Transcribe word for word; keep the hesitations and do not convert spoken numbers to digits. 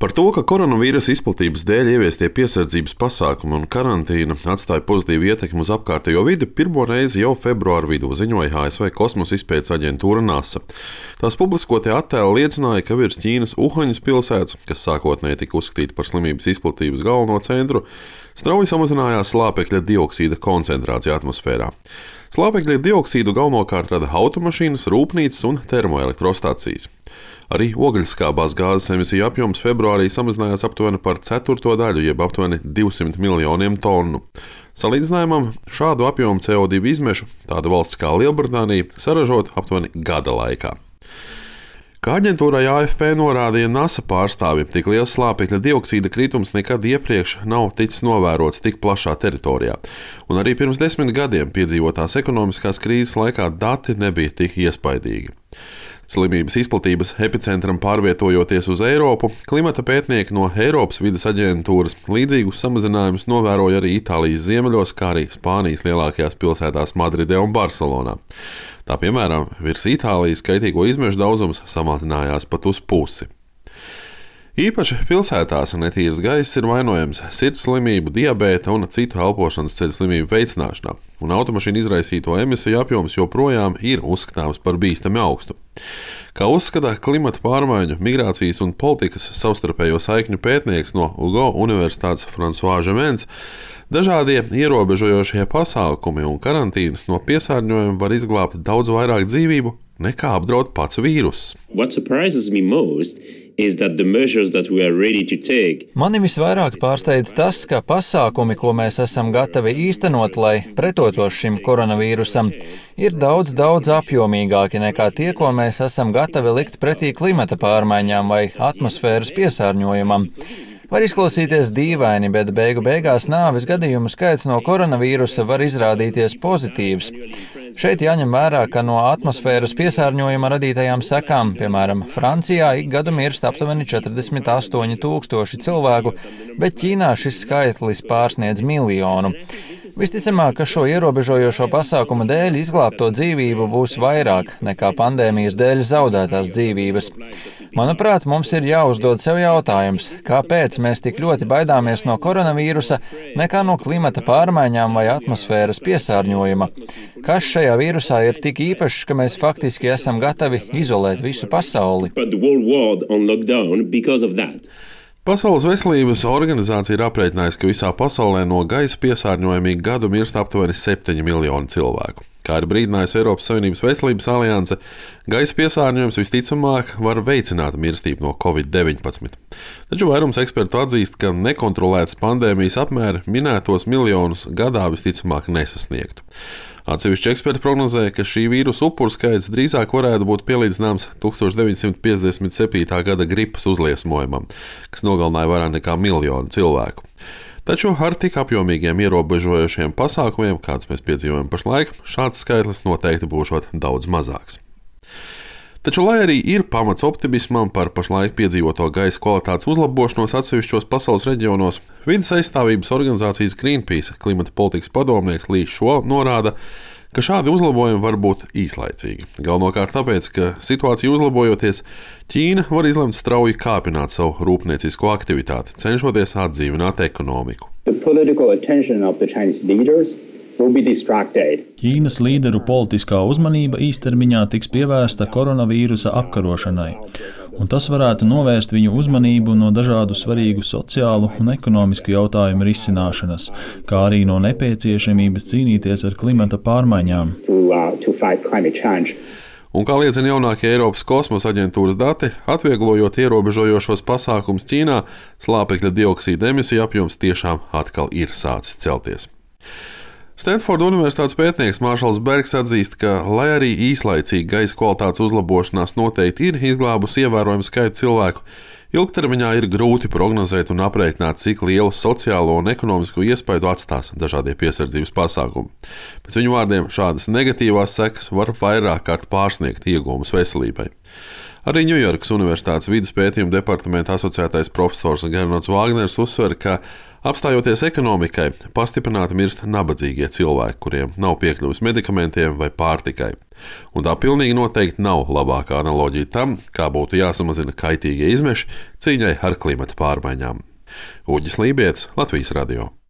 Par to, ka koronavīrusa izplatības dēļ ieviestie piesardzības pasākumi un karantīna atstāja pozitīvu ietekmi uz apkārtējo vidi, pirmo reizi jau februāra vidū ziņoja A S V kosmosa izpētes aģentūra NASA. Tās publiskotie attēli liecināja, ka virs Ķīnas Uhaņas pilsētas, kas sākotnēji tika uzskatīta par slimības izplatības galveno centru, strauji samazinājās slāpekļa dioksīda koncentrācija atmosfērā. Slāpekļa dioksīdu galvenokārt rada automašīnas, rūpnīcas un termoelektrostacijas. Arī ogļskābās gāzes emisiju apjoms februārī samazinājās aptuveni par ceturto daļu, jeb aptuveni divsimt miljoniem tonu. Salīdzinājumam šādu apjomu C O divi izmešu tāda valsts kā Lielbritānija saražot aptuveni gada laikā. Kā aģentūrai A F P norādīja NASA pārstāvji, tik liels slāpekļa dioksīda kritums nekad iepriekš nav ticis novērots tik plašā teritorijā, un arī pirms desmit gadiem piedzīvotās ekonomiskās krīzes laikā dati nebija tik iespaidīgi. Slimības izplatības epicentram pārvietojoties uz Eiropu, klimata pētnieki no Eiropas vides aģentūras līdzīgus samazinājumus novēroja arī Itālijas ziemeļos, kā arī Spānijas lielākajās pilsētās Madridē un Barcelonā. Tā piemēram, virs Itālijas kaitīgo izmešu daudzums samazinājās pat uz pusi. Īpaši pilsētās netīrs gaiss ir vainojams sirds slimību, diabēta un citu elpošanas ceļu slimību veicināšanā, un automašīnu izraisīto emisiju apjoms joprojām ir uzskatāms par bīstami augstu. Kā uzskata klimata pārmaiņu, migrācijas un politikas savstarpējo saikņu pētnieks no Ugo Universitātes François Gemens, dažādie ierobežojošie pasākumi un karantīnas no piesārņojuma var izglābt daudz vairāk dzīvību nekā apdraud pats vīruss. Mani visvairāk pārsteidz tas, ka pasākumi, ko mēs esam gatavi īstenot, lai pretotos šim koronavīrusam, ir daudz, daudz apjomīgāki nekā tie, ko mēs esam gatavi likt pretī klimata pārmaiņām vai atmosfēras piesārņojumam. Var izklausīties dīvaini, bet beigu beigās nāves gadījumu skaits no koronavīrusa var izrādīties pozitīvs. Šeit jāņem vērā, ka no atmosfēras piesārņojuma radītajām sekām, piemēram, Francijā ik gadu mirst aptuveni četrdesmit astoņi tūkstoši cilvēku, bet Ķīnā šis skaitlis pārsniedz miljonu. Visticamāk, ka šo ierobežojošo pasākumu dēļ izglābto dzīvību būs vairāk nekā pandēmijas dēļ zaudētās dzīvības. Manuprāt, mums ir jāuzdod sev jautājums, kāpēc mēs tik ļoti baidāmies no koronavīrusa nekā no klimata pārmaiņām vai atmosfēras piesārņojuma. Kas šajā vīrusā ir tik īpašs, ka mēs faktiski esam gatavi izolēt visu pasauli? Pasaules veselības organizācija ir aprēķinājusi, ka visā pasaulē no gaisa piesārņojuma ik gadu mirst aptuveni septiņi miljoni cilvēku. Kā ir brīdinājusi Eiropas Savienības veselības alianse, gaisa piesārņojums visticamāk var veicināt mirstību no covid deviņpadsmit. Taču vairums ekspertu atzīst, ka nekontrolētas pandēmijas apmēri minētos miljonus gadā visticamāk nesasniegtu. Atsevišķi eksperti prognozē, ka šī vīrusa upuru skaits drīzāk varētu būt pielīdzināms tukstovš deviņsimt piecdesmit septītā gada gripas uzliesmojumam, kas nogalināja vairāk nekā miljonu cilvēku. Taču ar tik apjomīgiem ierobežojošiem pasākumiem, kāds mēs piedzīvojam pašlaik, šāds skaitlis noteikti būšot daudz mazāks. Taču, lai arī ir pamats optimismam par pašlaik piedzīvoto gaisa kvalitātes uzlabošanos atsevišķos pasaules reģionos, vides aizstāvības organizācijas Greenpeace klimata politikas padomnieks Li Shuo norāda, ka šādi uzlabojumi var būt īslaicīgi. Galvenokārt tāpēc, ka situācija uzlabojoties, Ķīna var izlemt strauji kāpināt savu rūpniecisko aktivitāti, cenšoties atdzīvināt ekonomiku. Ķīnas līderu politiskā uzmanība īstermiņā tiks pievērsta koronavīrusa apkarošanai, un tas varētu novērst viņu uzmanību no dažādu svarīgu sociālu un ekonomisku jautājumu risināšanas, kā arī no nepieciešamības cīnīties ar klimata pārmaiņām. Un kā liecina jaunākie Eiropas kosmosa aģentūras dati, atvieglojot ierobežojošos pasākumus Ķīnā, slāpekļa dioksīda emisiju apjoms tiešām atkal ir sācis celties. Stanforda Universitātes pētnieks Māršals Bergs atzīst, ka, lai arī īslaicīgi gaisa kvalitātes uzlabošanās noteikti ir izglābusi ievērojumu skaitu cilvēku, ilgtermiņā ir grūti prognozēt un aprēķināt, cik lielu sociālo un ekonomisko iespaidu atstās dažādie piesardzības pasākumi. Pēc viņu vārdiem šādas negatīvās sekas var vairāk kārt pārsniegt iegūmus veselībai. Arī Ņujorkas Universitātes vides pētījumu departamenta asociētais profesors Gernons Vāgners uzsver, ka apstājoties ekonomikai, pastiprināti mirst nabadzīgie cilvēki, kuriem nav piekļuvis medikamentiem vai pārtikai. Un tā pilnīgi noteikti nav labākā analoģija tam, kā būtu jāsamazina kaitīgie izmeši cīņai ar klimata pārmaiņām. Uģis Lībietis, Latvijas radio.